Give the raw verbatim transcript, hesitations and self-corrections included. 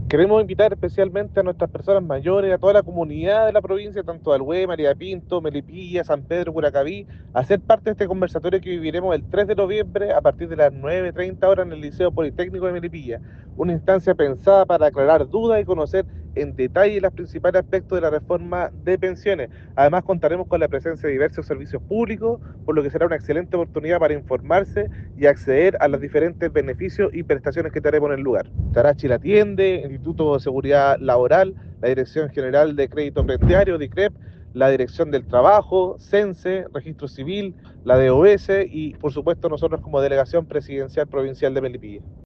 Queremos invitar especialmente a nuestras personas mayores, a toda la comunidad de la provincia, tanto de Alhué, María Pinto, Melipilla, San Pedro, Curacaví, a ser parte de este conversatorio que viviremos el tres de noviembre a partir de las nueve treinta horas en el Liceo Politécnico de Melipilla. Una instancia pensada para aclarar dudas y conocer en detalle los principales aspectos de la reforma de pensiones. Además, contaremos con la presencia de diversos servicios públicos, por lo que será una excelente oportunidad para informarse y acceder a los diferentes beneficios y prestaciones que tenemos en el lugar. Estará Chile Atiende, Instituto de Seguridad Laboral, la Dirección General de Crédito Prediario, DICREP, la Dirección del Trabajo, CENSE, Registro Civil, la D O S y, por supuesto, nosotros como Delegación Presidencial Provincial de Melipilla.